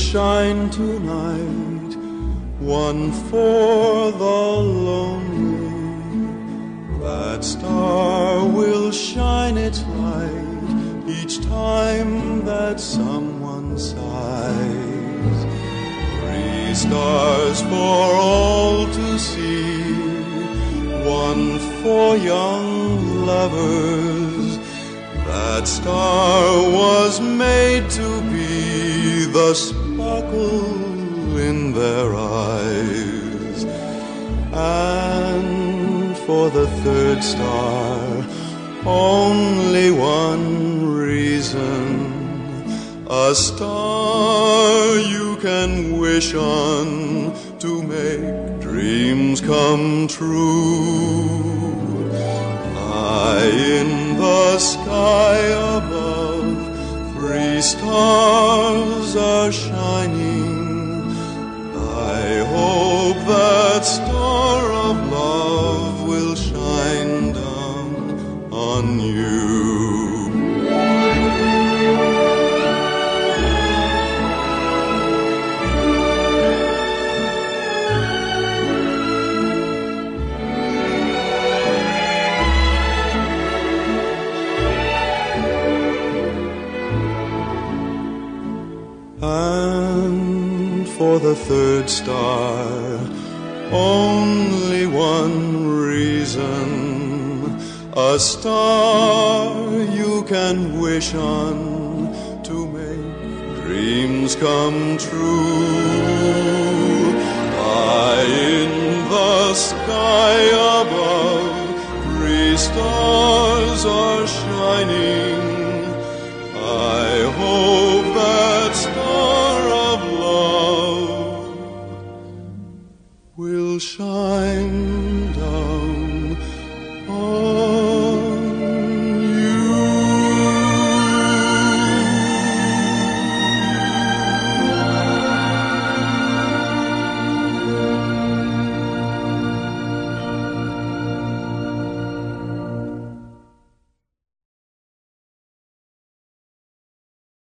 shine tonight, one for the lonely. That star will shine its light each time that someone sighs. 3 stars for all to see, one for young lovers. That star was made to be the sparkle in their eyes. And for the 3rd star, only one reason. A star you can wish on to make dreams come true. High in the sky above, 3 stars are shining. I hope that star of love will shine down on you. And for the 3rd star, only one reason. A star you can wish on to make dreams come true. High in the sky above, 3 stars are shining. I hope that star of love will shine